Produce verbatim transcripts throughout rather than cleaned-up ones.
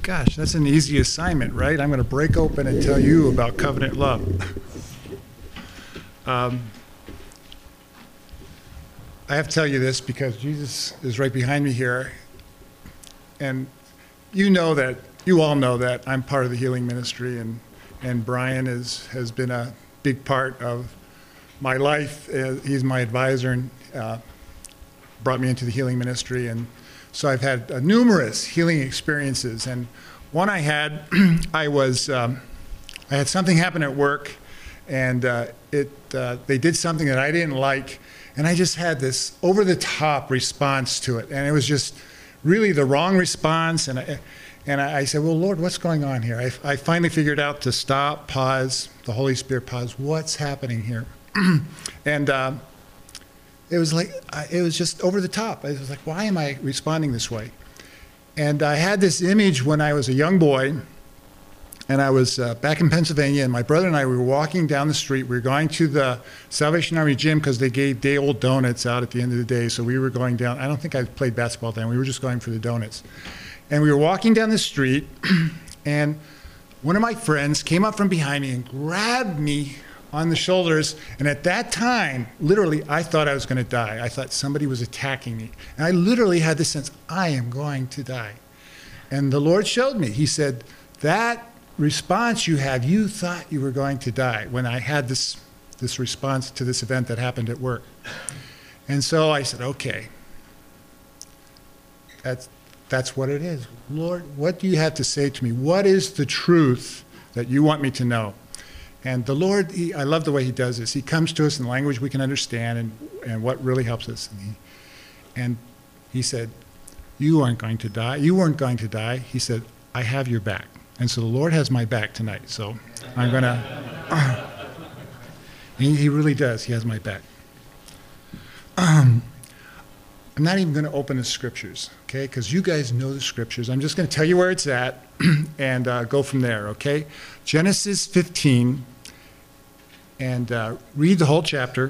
Gosh, that's an easy assignment, right? I'm going to break open and tell you about covenant love. um, I have to tell you this because Jesus is right behind me here. And you know that, you all know that I'm part of the healing ministry, and, and Brian is, has been a big part of my life. Uh, he's my advisor and uh, brought me into the healing ministry. And so I've had uh, numerous healing experiences. And one I had, I was, um, I had something happen at work, and uh, it, uh, they did something that I didn't like. And I just had this over-the-top response to it. And it was just really the wrong response. And I, and I said, well, Lord, what's going on here? I, I finally figured out to stop, pause, the Holy Spirit pause. What's happening here? and uh, it was like, it was just over the top. I was like, why am I responding this way? And I had this image when I was a young boy, and I was uh, back in Pennsylvania, and my brother and I, we were walking down the street. We were going to the Salvation Army gym because they gave day-old donuts out at the end of the day. So we were going down. I don't think I played basketball then. We were just going for the donuts. And we were walking down the street, and one of my friends came up from behind me and grabbed me on the shoulders. And at that time, literally, I thought I was going to die. I thought somebody was attacking me. And I literally had this sense, I am going to die. And the Lord showed me. He said, that response you have, you thought you were going to die, when I had this, this response to this event that happened at work. And so I said, okay, that's, that's what it is. Lord, what do you have to say to me? What is the truth that you want me to know? And the Lord, he, I love the way he does this. He comes to us in language we can understand, and, and what really helps us. And he, and he said, you aren't going to die. You weren't going to die. He said, I have your back. And so the Lord has my back tonight. So I'm going to, he, he really does. He has my back. Um, I'm not even going to open the scriptures, okay? Because you guys know the scriptures. I'm just going to tell you where it's at and uh, go from there, okay? Genesis fifteen, and uh, read the whole chapter.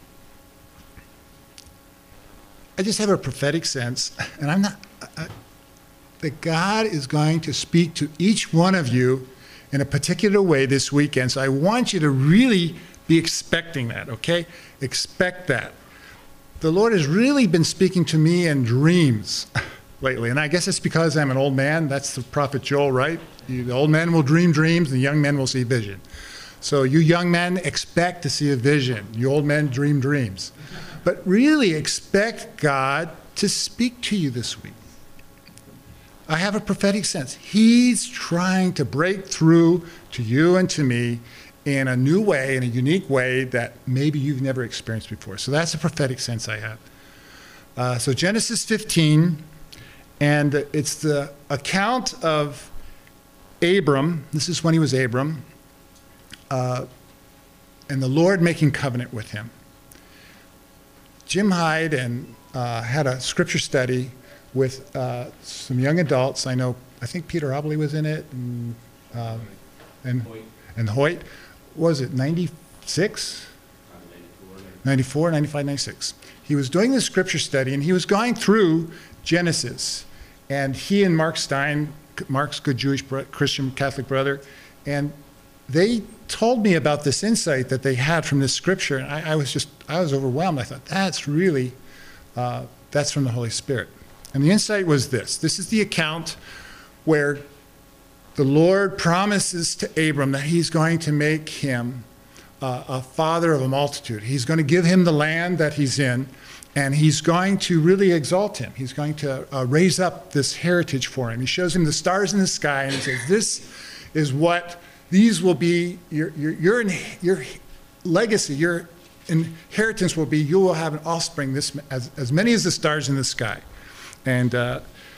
I just have a prophetic sense, and I'm not, I, that God is going to speak to each one of you in a particular way this weekend. So I want you to really be expecting that, okay? Expect that. The Lord has really been speaking to me in dreams lately, and I guess it's because I'm an old man. That's the prophet Joel, right? The old men will dream dreams, and the young men will see vision. So you young men, expect to see a vision. You old men dream dreams. But really expect God to speak to you this week. I have a prophetic sense. He's trying to break through to you and to me in a new way, in a unique way that maybe you've never experienced before. So that's a prophetic sense I have. Uh, so Genesis fifteen, and it's the account of Abram. This is when he was Abram, uh, and the Lord making covenant with him. Jim Hyde and uh, had a scripture study with uh, some young adults. I know, I think Peter Obley was in it, and uh, and, and Hoyt. What was it, ninety-six? ninety-four, ninety-five, ninety-six. He was doing this scripture study, and he was going through Genesis. And he and Mark Stein, Mark's good Jewish Christian Catholic brother, and they told me about this insight that they had from this scripture. And I, I was just, I was overwhelmed. I thought, that's really, uh, that's from the Holy Spirit. And the insight was this. This is the account where the Lord promises to Abram that he's going to make him uh, a father of a multitude. He's going to give him the land that he's in, and he's going to really exalt him. He's going to uh, raise up this heritage for him. He shows him the stars in the sky, and he says, this is what, these will be, your, your, your, your legacy, your inheritance will be, you will have an offspring this as, as many as the stars in the sky. And uh,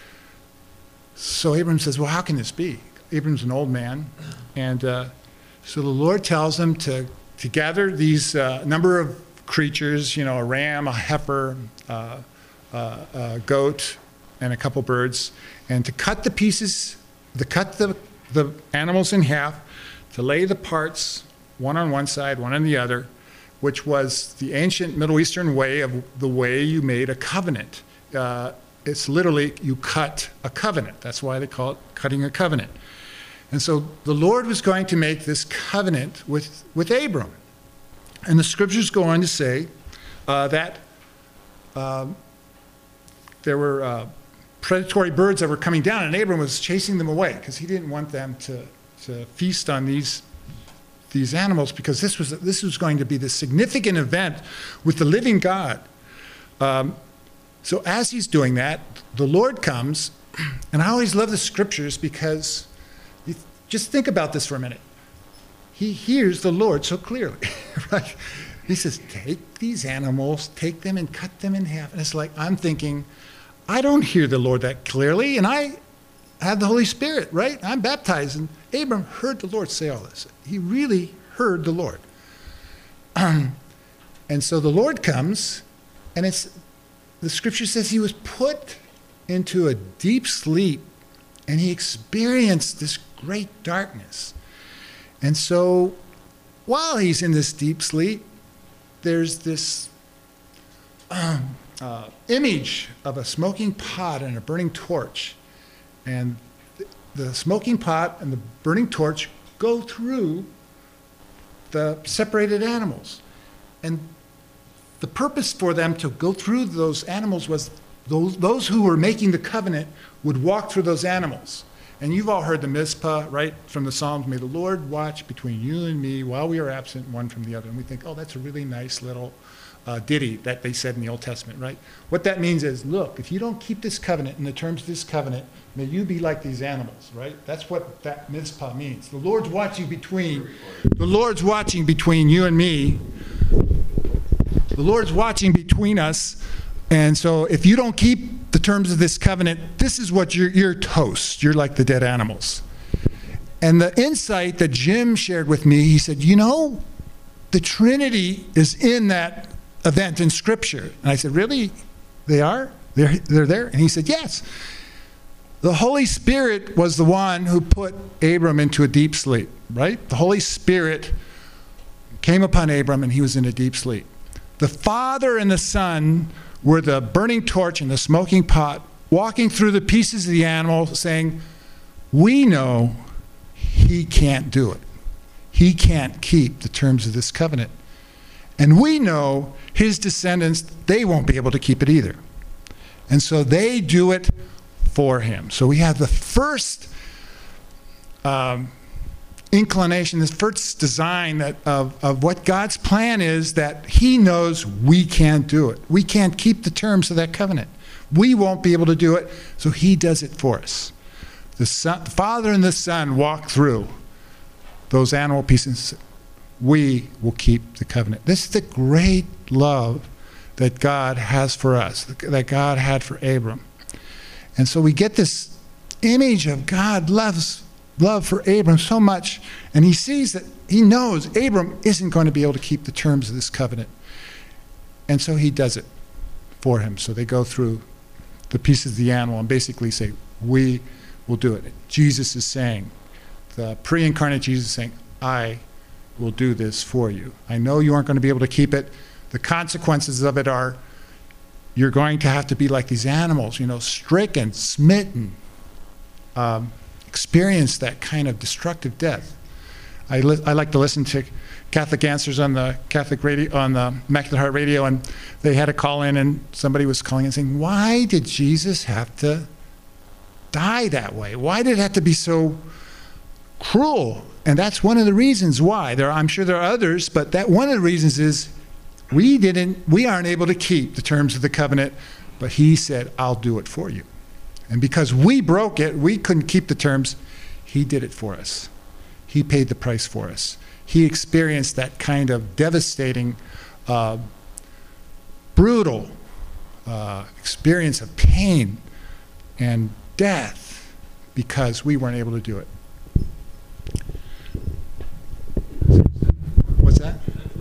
so Abram says, well, how can this be? Abram's an old man, and uh, so the Lord tells him to, to gather these uh, number of creatures, you know, a ram, a heifer, uh, uh, a goat, and a couple birds, and to cut the pieces, to cut the, the animals in half, to lay the parts, one on one side, one on the other, which was the ancient Middle Eastern way of the way you made a covenant. Uh, it's literally you cut a covenant. That's why they call it cutting a covenant. And so the Lord was going to make this covenant with, with Abram. And the scriptures go on to say uh, that um, there were uh, predatory birds that were coming down, and Abram was chasing them away because he didn't want them to, to feast on these, these animals, because this was, this was going to be the significant event with the living God. Um, so as he's doing that, the Lord comes, and I always love the scriptures because you just think about this for a minute. He hears the Lord so clearly, right? He says, take these animals, take them and cut them in half. And it's like, I'm thinking, I don't hear the Lord that clearly, and I have the Holy Spirit, right? I'm baptized, and Abram heard the Lord say all this. He really heard the Lord. Um, and so the Lord comes, and it's the scripture says he was put into a deep sleep, and he experienced this great darkness. And so while he's in this deep sleep, there's this um, uh, image of a smoking pot and a burning torch. And th- the smoking pot and the burning torch go through the separated animals. And the purpose for them to go through those animals was those, those who were making the covenant would walk through those animals. And you've all heard the Mizpah, right, from the Psalms, may the Lord watch between you and me while we are absent one from the other. And we think, oh, that's a really nice little uh, ditty that they said in the Old Testament, right? What that means is, look, if you don't keep this covenant in the terms of this covenant, may you be like these animals, right? That's what that Mizpah means. The Lord's watching between, the Lord's watching between you and me. The Lord's watching between us. And so if you don't keep the terms of this covenant, this is what you're, you're toast. You're like the dead animals. And the insight that Jim shared with me, he said, you know, the Trinity is in that event in Scripture. And I said, really? They are? They're, they're there? And he said, yes. The Holy Spirit was the one who put Abram into a deep sleep, right? The Holy Spirit came upon Abram and he was in a deep sleep. The Father and the Son were the burning torch and the smoking pot, walking through the pieces of the animal, saying, we know he can't do it. He can't keep the terms of this covenant. And we know his descendants, they won't be able to keep it either. And so they do it for him. So we have the first um, inclination, this first design that of, of what God's plan is, that he knows we can't do it. We can't keep the terms of that covenant. We won't be able to do it, so he does it for us. The, son, the Father and the Son walk through those animal pieces. We will keep the covenant. This is the great love that God has for us, that God had for Abram. And so we get this image of God loves love for Abram so much, and he sees that, he knows Abram isn't going to be able to keep the terms of this covenant. And so he does it for him. So they go through the pieces of the animal and basically say, we will do it. Jesus is saying, the pre-incarnate Jesus is saying, I will do this for you. I know you aren't going to be able to keep it. The consequences of it are, you're going to have to be like these animals, you know, stricken, smitten, um, experience that kind of destructive death. I, li- I like to listen to Catholic Answers on the Catholic radio, on the Immaculate Heart Radio, and they had a call in, and somebody was calling and saying, why did Jesus have to die that way? Why did it have to be so cruel? And that's one of the reasons why. There, I'm sure there are others, but that one of the reasons is we didn't, we aren't able to keep the terms of the covenant, but he said, I'll do it for you. And because we broke it, we couldn't keep the terms, he did it for us. He paid the price for us. He experienced that kind of devastating, uh, brutal uh, experience of pain and death because we weren't able to do it. What's that?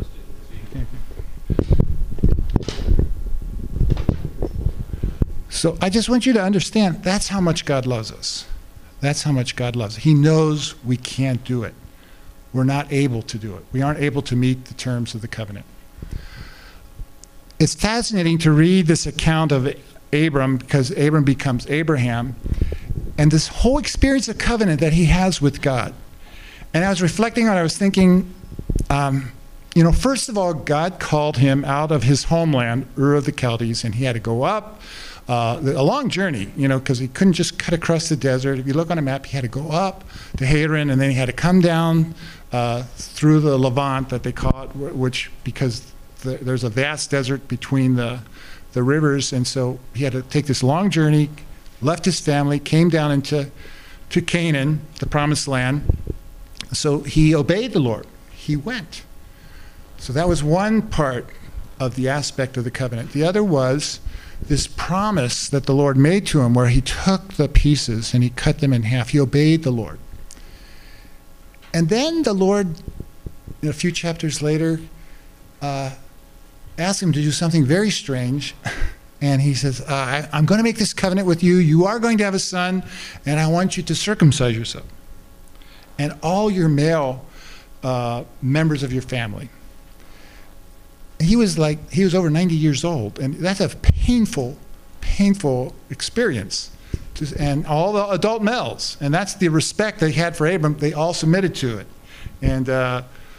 So I just want you to understand, that's how much God loves us. That's how much God loves us. He knows we can't do it. We're not able to do it. We aren't able to meet the terms of the covenant. It's fascinating to read this account of Abram, because Abram becomes Abraham, and this whole experience of covenant that he has with God. And I was reflecting on it, I was thinking, um, you know, first of all, God called him out of his homeland, Ur of the Chaldees, and he had to go up uh, a long journey, you know, because he couldn't just cut across the desert. If you look on a map, he had to go up to Haran, and then he had to come down uh, through the Levant, that they call it, which, because the, there's a vast desert between the, the rivers, and so he had to take this long journey, left his family, came down into to Canaan, the promised land. So he obeyed the Lord. He went. So that was one part of the aspect of the covenant. The other was this promise that the Lord made to him, where he took the pieces and he cut them in half. He obeyed the Lord. And then the Lord, a few chapters later, uh, asked him to do something very strange. And he says, uh, I, I'm going to make this covenant with you. You are going to have a son, and I want you to circumcise yourself and all your male uh, members of your family. He was like, he was over ninety years old, and that's a painful, painful experience. And all the adult males, and that's the respect they had for Abram, they all submitted to it. And uh,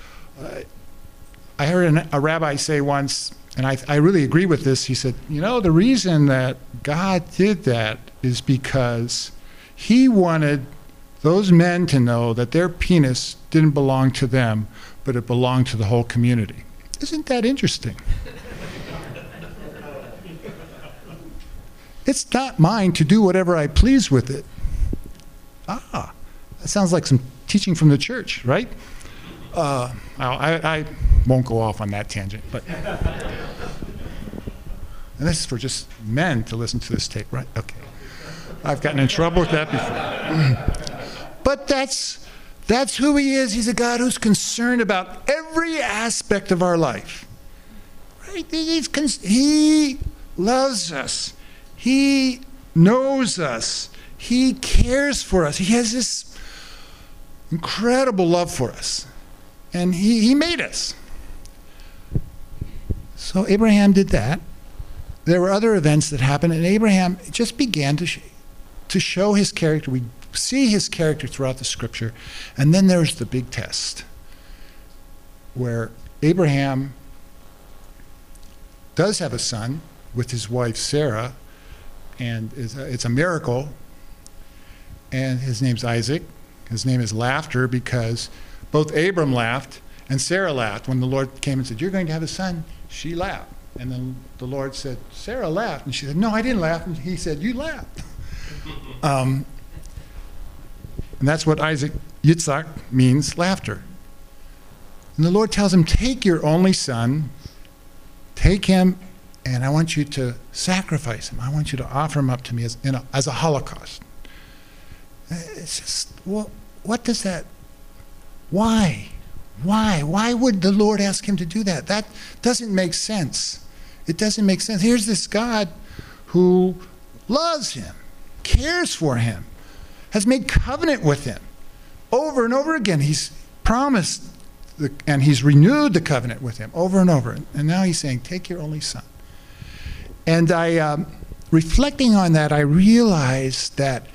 I heard an, a rabbi say once, and I, I really agree with this, he said, you know, the reason that God did that is because he wanted those men to know that their penis didn't belong to them, but it belonged to the whole community. Isn't that interesting? It's not mine to do whatever I please with it. Ah, that sounds like some teaching from the church, right? Uh, I, I won't go off on that tangent, but and this is for just men to listen to this tape, right? Okay. I've gotten in trouble with that before. But that's that's who he is. He's a God who's concerned about every aspect of our life. Right? He's con- he loves us. He knows us. He cares for us. He has this incredible love for us. And he, he made us. So Abraham did that. There were other events that happened, and Abraham just began to, sh- to show his character. We see his character throughout the scripture. And then there's the big test, where Abraham does have a son with his wife Sarah, and it's a, it's a miracle. And his name's Isaac. His name is Laughter, because both Abram laughed and Sarah laughed. When the Lord came and said, you're going to have a son, she laughed. And then the Lord said, Sarah laughed. And she said, no, I didn't laugh. And he said, you laughed. um, and that's what Isaac, Yitzhak, means, laughter. And the Lord tells him, take your only son, take him, and I want you to sacrifice him. I want you to offer him up to me as, in a, as a holocaust. It's just, well, what does that, why? Why? Why would the Lord ask him to do that? That doesn't make sense. It doesn't make sense. Here's this God who loves him, cares for him, has made covenant with him. Over and over again, he's promised, the, and he's renewed the covenant with him over and over. And now he's saying, take your only son. And I, um, reflecting on that, I realized that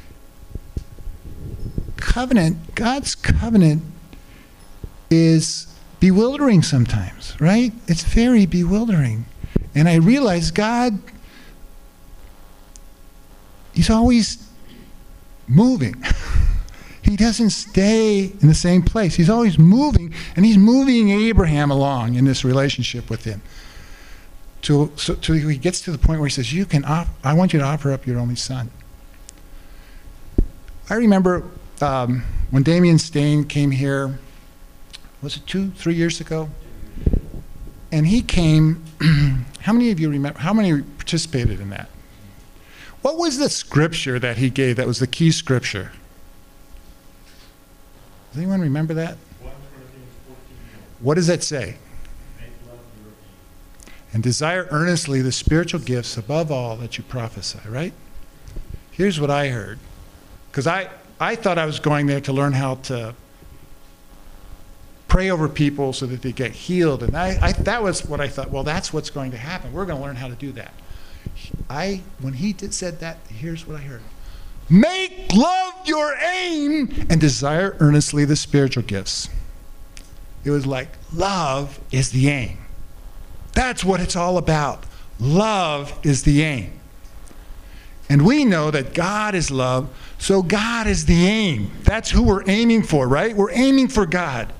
covenant, God's covenant, is bewildering sometimes, right? It's very bewildering. And I realized God, he's always moving. He doesn't stay in the same place. He's always moving, and he's moving Abraham along in this relationship with him. Till, so, till he gets to the point where he says, "You can. Op- I want you to offer up your only son." I remember um, when Damian Stain came here. Was it two, three years ago? And he came. How many of you remember? How many participated in that? What was the scripture that he gave? That was the key scripture. Does anyone remember that? What does that say? And desire earnestly the spiritual gifts above all that you prophesy, right? Here's what I heard. Because I, I thought I was going there to learn how to pray over people so that they get healed. And I, I, that was what I thought, well, that's what's going to happen. We're going to learn how to do that. I, when he did, said that, here's what I heard. Make love your aim and desire earnestly the spiritual gifts. It was like, love is the aim. That's what it's all about. Love is the aim. And we know that God is love, so God is the aim. That's who we're aiming for, right? We're aiming for God.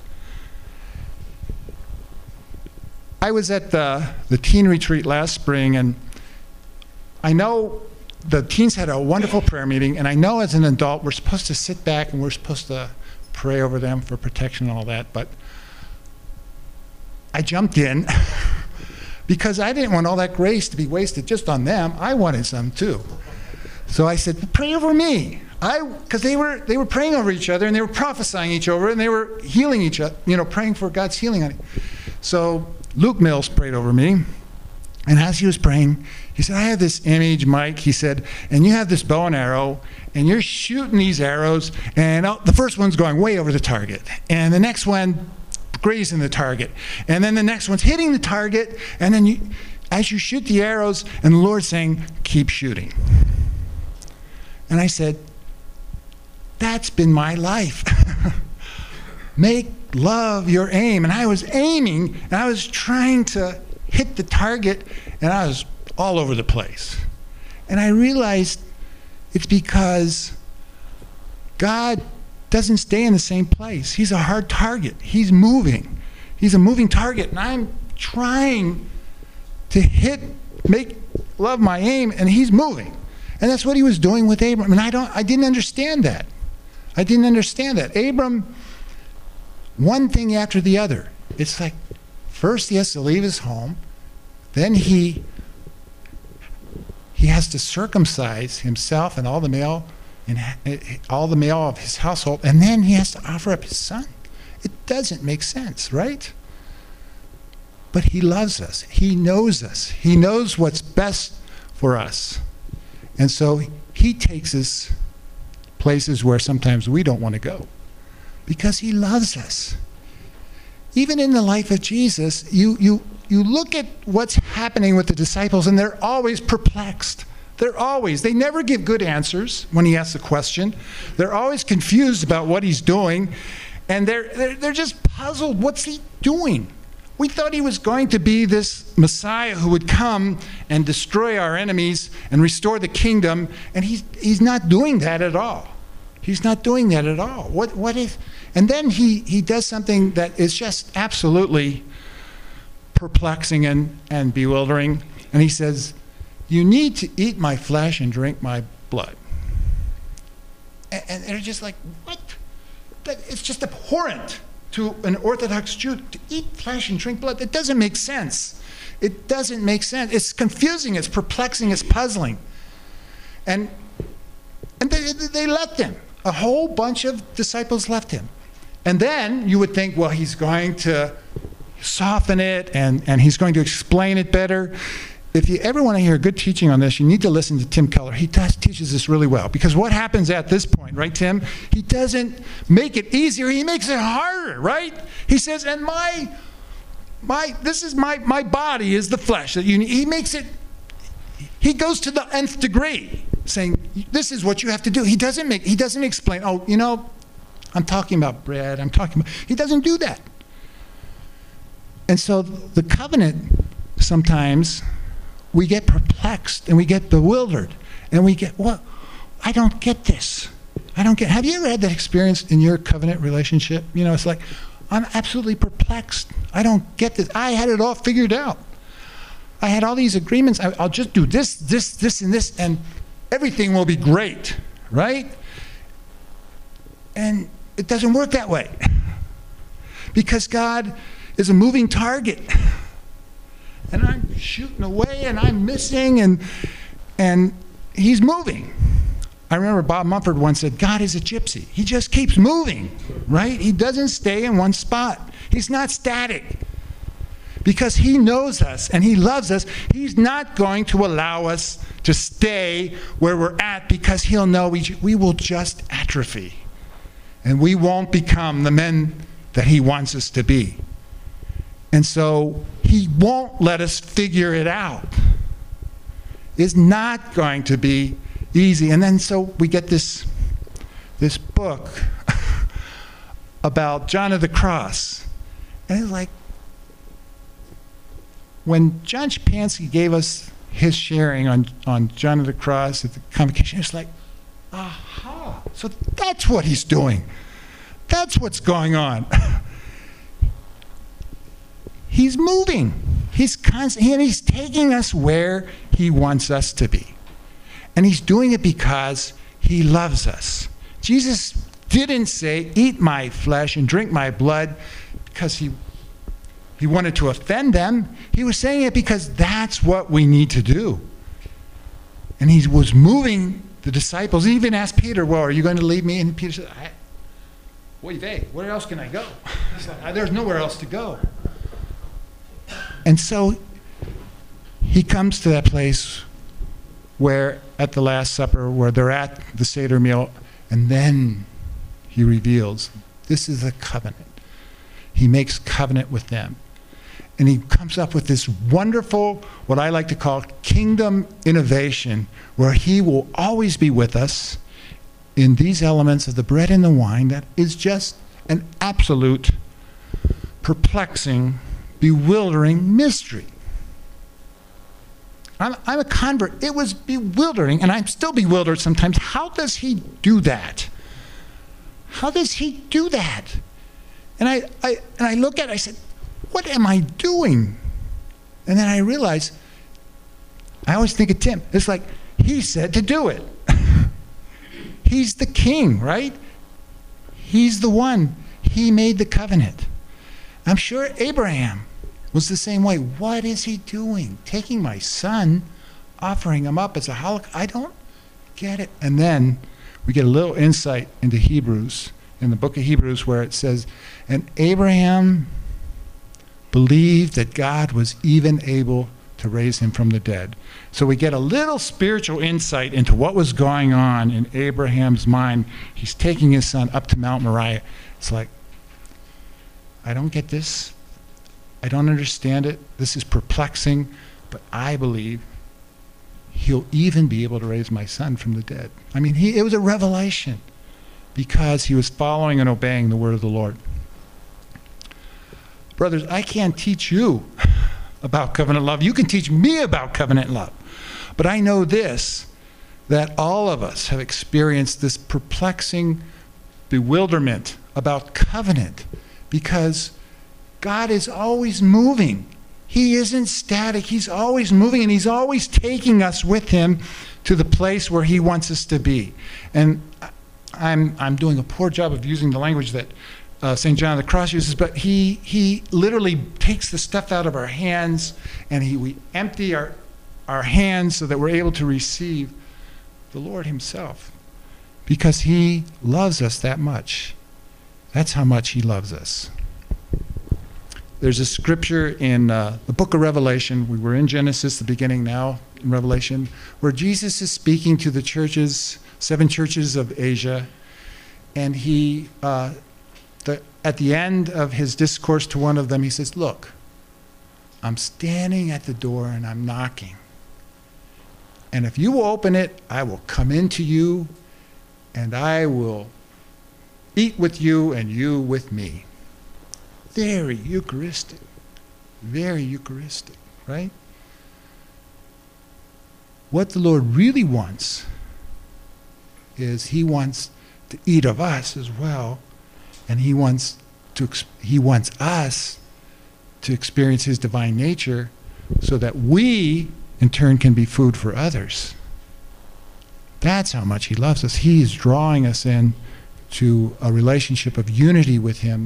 I was at the, the teen retreat last spring, and I know the teens had a wonderful prayer meeting, and I know as an adult we're supposed to sit back and we're supposed to pray over them for protection and all that, but I jumped in because I didn't want all that grace to be wasted just on them. I wanted some too. So I said, pray over me. I, because they were they were praying over each other and they were prophesying each other and they were healing each other, you know, praying for God's healing on it. So Luke Mills prayed over me, and as he was praying, he said, I have this image, Mike, he said, and you have this bow and arrow, and you're shooting these arrows, and oh, the first one's going way over the target, and the next one grazing the target, and then the next one's hitting the target, and then you, as you shoot the arrows, and the Lord's saying, keep shooting. And I said, that's been my life. Make love your aim. And I was aiming, and I was trying to hit the target, and I was all over the place. And I realized it's because God doesn't stay in the same place. He's a hard target. He's moving. He's a moving target, and I'm trying to hit, make love my aim, and he's moving. And that's what he was doing with Abram. And I don't, I didn't understand that. I didn't understand that. Abram, one thing after the other. It's like, first he has to leave his home, then he he has to circumcise himself and all the male and all the male of his household, and then he has to offer up his son. It doesn't make sense, right? But he loves us. He knows us. He knows what's best for us. And so he takes us places where sometimes we don't want to go because he loves us. Even in the life of Jesus, you, you, you look at what's happening with the disciples, and they're always perplexed. They're always, they never give good answers when he asks a question. They're always confused about what he's doing, and they're, they're, they're just puzzled. What's he doing? We thought he was going to be this Messiah who would come and destroy our enemies and restore the kingdom, and he's, he's not doing that at all. He's not doing that at all. What, what if, and then he, he does something that is just absolutely perplexing and, and bewildering, and he says, you need to eat my flesh and drink my blood. And, and they're just like, what? That, it's just abhorrent to an Orthodox Jew to eat flesh and drink blood. It doesn't make sense. It doesn't make sense. It's confusing, it's perplexing, it's puzzling. And, and they, they left him. A whole bunch of disciples left him. And then you would think, well, he's going to soften it and, and he's going to explain it better. If you ever want to hear good teaching on this, you need to listen to Tim Keller. He does, teaches this really well. Because what happens at this point, right, Tim? He doesn't make it easier. He makes it harder, right? He says, and my, my, this is my, my body is the flesh. That you need. He makes it, he goes to the nth degree, saying, this is what you have to do. He doesn't make, he doesn't explain, oh, you know, I'm talking about bread, I'm talking about, he doesn't do that. And so the covenant, sometimes, we get perplexed and we get bewildered and we get, what? I don't get this. I don't get, have you ever had that experience in your covenant relationship? You know, it's like, I'm absolutely perplexed. I don't get this. I had it all figured out. I had all these agreements. I, I'll just do this, this, this, and this, and everything will be great, right? And it doesn't work that way because God is a moving target. And I'm shooting away, and I'm missing, and and he's moving. I remember Bob Mumford once said, God is a gypsy. He just keeps moving, right? He doesn't stay in one spot. He's not static. Because he knows us, and he loves us, he's not going to allow us to stay where we're at because he'll know we, we will just atrophy. And we won't become the men that he wants us to be. And so he won't let us figure it out. is not going to be easy. And then so we get this, this book about John of the Cross. And it's like, when John Shapansky gave us his sharing on, on John of the Cross at the convocation, it's like, aha, so that's what he's doing. That's what's going on. He's moving. He's constant, and he's taking us where he wants us to be. And he's doing it because he loves us. Jesus didn't say, eat my flesh and drink my blood because he, he wanted to offend them. He was saying it because that's what we need to do. And he was moving the disciples. He even asked Peter, well, are you going to leave me? And Peter said, I, wait, they, where else can I go? Like, there's nowhere else to go. And so he comes to that place where, at the Last Supper, where they're at the Seder meal, and then he reveals, this is a covenant. He makes covenant with them. And he comes up with this wonderful, what I like to call kingdom innovation, where he will always be with us in these elements of the bread and the wine that is just an absolute perplexing, bewildering mystery. I'm, I'm a convert. It was bewildering, and I'm still bewildered sometimes. How does he do that? How does he do that? And I, I, and I look at it, I said, what am I doing? And then I realize, I always think of Tim. It's like, he said to do it. He's the king, right? He's the one. He made the covenant. I'm sure Abraham was the same way. What is he doing? Taking my son, offering him up as a holocaust? I don't get it. And then we get a little insight into Hebrews, in the book of Hebrews, where it says, and Abraham believed that God was even able to raise him from the dead. So we get a little spiritual insight into what was going on in Abraham's mind. He's taking his son up to Mount Moriah. It's like, I don't get this. I don't understand it. This is perplexing, but I believe he'll even be able to raise my son from the dead. I mean, he, it was a revelation because he was following and obeying the word of the Lord. Brothers, I can't teach you about covenant love. You can teach me about covenant love. But I know this, that all of us have experienced this perplexing bewilderment about covenant because God is always moving. He isn't static. He's always moving, and he's always taking us with him to the place where he wants us to be. And I'm, I'm doing a poor job of using the language that uh, Saint John of the Cross uses, but he, he literally takes the stuff out of our hands, and he, we empty our, our hands so that we're able to receive the Lord himself because he loves us that much. That's how much he loves us. There's a scripture in uh, the book of Revelation. We were in Genesis, the beginning, now in Revelation, where Jesus is speaking to the churches, seven churches of Asia, and he, uh, the, at the end of his discourse to one of them, he says, look, I'm standing at the door and I'm knocking. And if you will open it, I will come into you and I will eat with you and you with me. Very Eucharistic, very Eucharistic, right? What the Lord really wants is he wants to eat of us as well, and he wants to he wants us to experience his divine nature so that we in turn can be food for others. That's how much he loves us. He is drawing us in to a relationship of unity with him,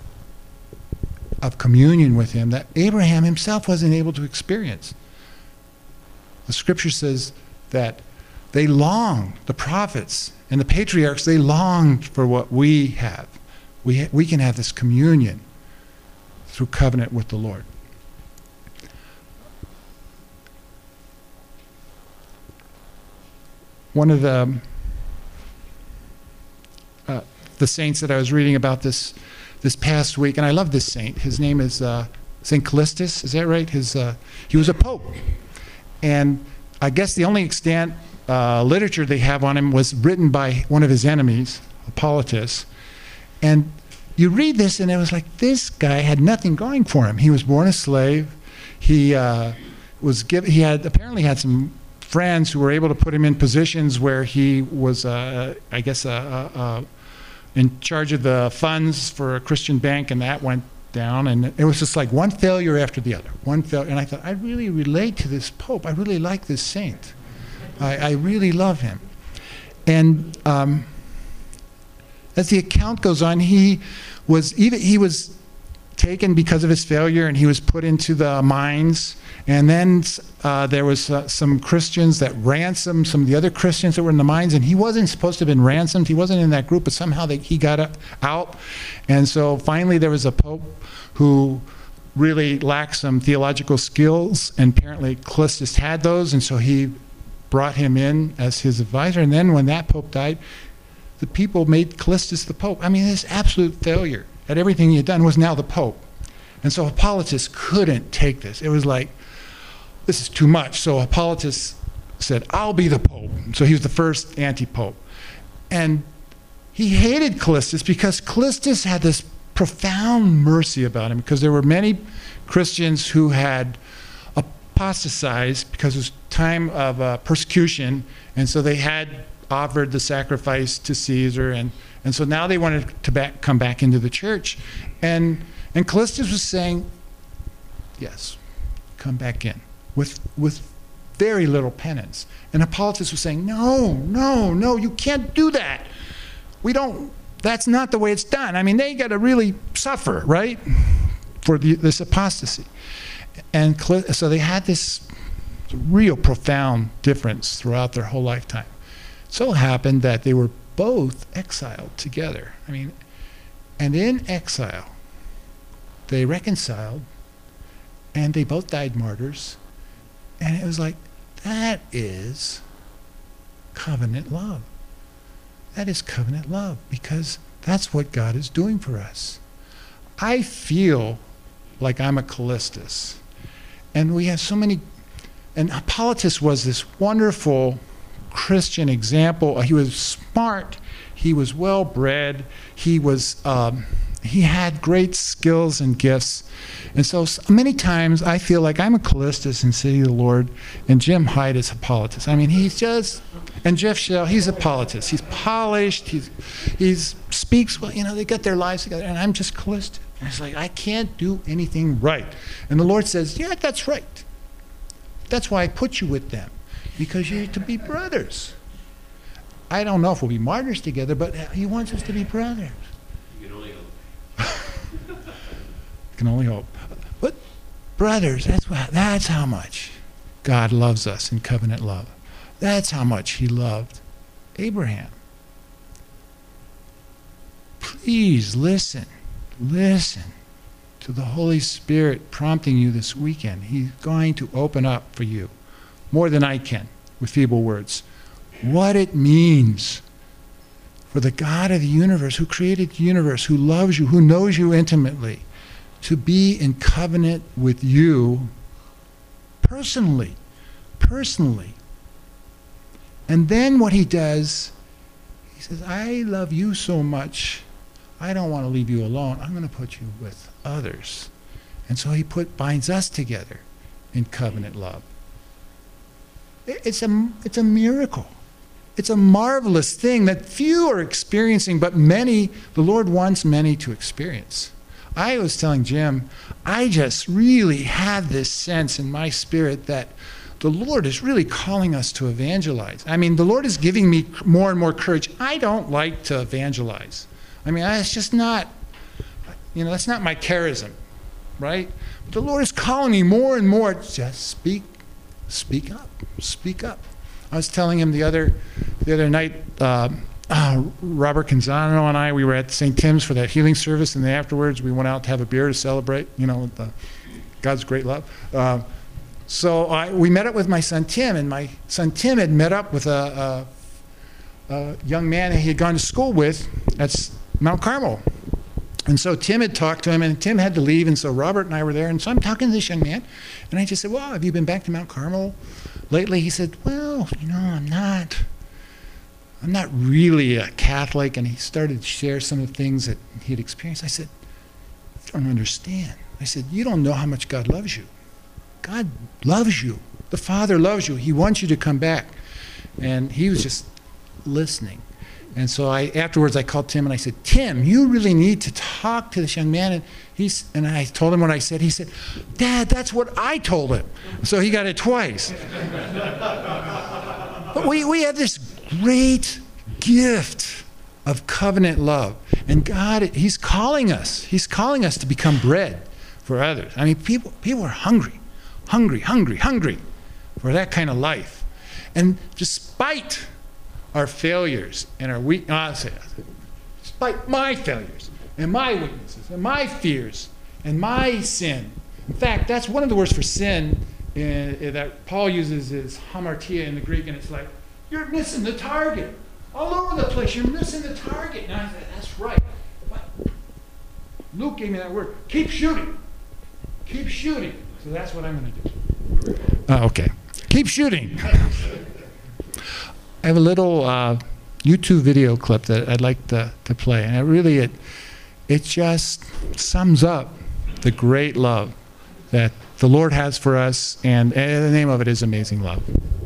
of communion with him that Abraham himself wasn't able to experience. The scripture says that they longed, the prophets and the patriarchs, they longed for what we have. We, ha- we can have this communion through covenant with the Lord. One of the uh, the saints that I was reading about this this past week, and I love this saint. His name is uh, Saint Callistus. Is that right? His uh, he was a pope, and I guess the only extant uh, literature they have on him was written by one of his enemies, Hippolytus. And you read this, and it was like, this guy had nothing going for him. He was born a slave. He uh, was given, he had apparently had some friends who were able to put him in positions where he was, uh, I guess, uh, uh, in charge of the funds for a Christian bank, and that went down. And it was just like one failure after the other, one failure. And I thought, I really relate to this Pope. I really like this saint. I, I really love him. And um, as the account goes on, he was even he was taken because of his failure, and he was put into the mines. And then uh, there was uh, some Christians that ransomed some of the other Christians that were in the mines, and he wasn't supposed to have been ransomed. He wasn't in that group, but somehow they, he got out. And so finally there was a pope who really lacked some theological skills, and apparently Callistus had those, and so he brought him in as his advisor. And then when that pope died, the people made Callistus the pope. I mean, this absolute failure at everything he had done was now the pope. And so Hippolytus couldn't take this. It was like, this is too much. So Hippolytus said, I'll be the pope. So he was the first anti-pope. And he hated Callistus because Callistus had this profound mercy about him, because there were many Christians who had apostatized because it was time of uh, persecution, and so they had offered the sacrifice to Caesar, and, and so now they wanted to back, come back into the church. And, and Callistus was saying, yes, come back in, with, with very little penance. And Hippolytus was saying, no, no, no, you can't do that. We don't, that's not the way it's done. I mean, they got to really suffer, right, for the, this apostasy. And so they had this real profound difference throughout their whole lifetime. It so happened that they were both exiled together. I mean, and in exile, they reconciled, and they both died martyrs. And it was like, that is covenant love. That is covenant love, because that's what God is doing for us. I feel like I'm a Callistus. And we have so many, and Hippolytus was this wonderful Christian example. He was smart, he was well-bred, he was, um, he had great skills and gifts. And so, so many times I feel like I'm a Callistus in City of the Lord, and Jim Hyde is Hippolytus. I mean, he's just, and Jeff Shell, he's Hippolytus. He's polished, he's, he's speaks well, you know, they got their lives together, and I'm just Callistus. And it's like, I can't do anything right. And the Lord says, yeah, that's right. That's why I put you with them, because you're to be brothers. I don't know if we'll be martyrs together, but he wants us to be brothers. You can only hope. Can only hope. But brothers, that's, what, that's how much God loves us in covenant love. That's how much he loved Abraham. Please listen. Listen to the Holy Spirit prompting you this weekend. He's going to open up for you, more than I can, with feeble words, what it means for the God of the universe, who created the universe, who loves you, who knows you intimately, to be in covenant with you personally, personally. And then what he does, he says, I love you so much, I don't want to leave you alone. I'm going to put you with others. And so he put binds us together in covenant love. It's a, it's a miracle. It's a marvelous thing that few are experiencing, but many, the Lord wants many to experience. I was telling Jim, I just really had this sense in my spirit that the Lord is really calling us to evangelize. I mean, the Lord is giving me more and more courage. I don't like to evangelize. I mean, it's just not, you know, that's not my charism, right? But the Lord is calling me more and more, just speak, speak up, speak up. I was telling him the other, the other night, uh, uh, Robert Canzano and I, we were at Saint Tim's for that healing service, and then afterwards we went out to have a beer to celebrate, you know, the, God's great love. Uh, so I, we met up with my son Tim, and my son Tim had met up with a, a, a young man he had gone to school with at Mount Carmel. And so Tim had talked to him, and Tim had to leave, and so Robert and I were there, and so I'm talking to this young man, and I just said, well, have you been back to Mount Carmel? lately he said, well, you know, I'm not, I'm not really a Catholic. And he started to share some of the things that he had experienced. I said, you don't understand. I said, you don't know how much God loves you. God loves you. The Father loves you. He wants you to come back. And he was just listening. And so I, afterwards I called Tim and I said, Tim, you really need to talk to this young man. And, he's, and I told him what I said. He said, Dad, that's what I told him. So he got it twice. But we, we have this great gift of covenant love. And God, he's calling us. He's calling us to become bread for others. I mean, people, people are hungry, hungry, hungry, hungry for that kind of life. And despite our failures and our weak, no, I'll say, despite my failures and my weaknesses and my fears and my sin. In fact, that's one of the words for sin in, in that Paul uses is hamartia in the Greek, and it's like, you're missing the target. All over the place, you're missing the target. Now I said, that's right. But Luke gave me that word. Keep shooting. Keep shooting. So that's what I'm going to do. Uh, okay. Keep shooting. I have a little uh, YouTube video clip that I'd like to, to play, and it really, it, it just sums up the great love that the Lord has for us, and, and the name of it is Amazing Love.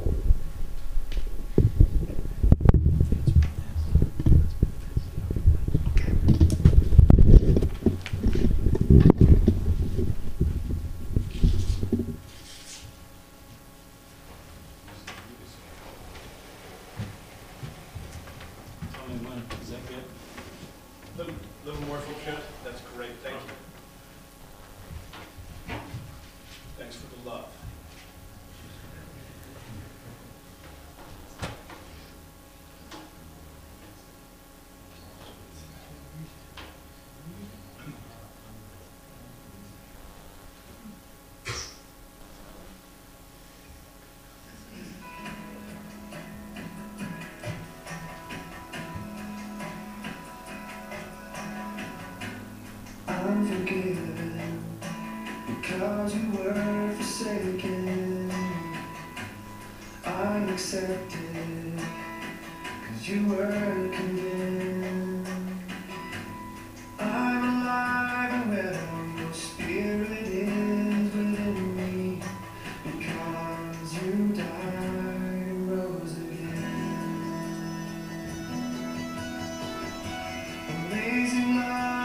I'm forgiven because you were forsaken. I'm accepted because you were condemned. I'm alive and well, your spirit is within me because you died and rose again. Amazing love.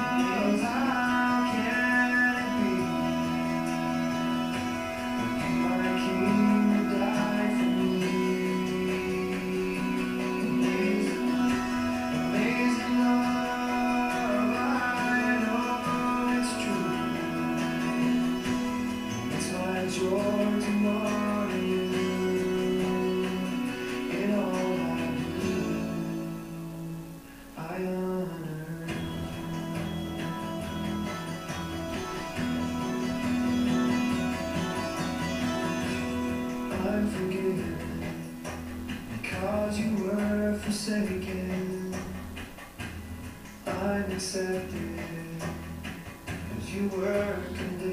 I'm forgiven because you were forsaken. I'm accepted because you were condemned.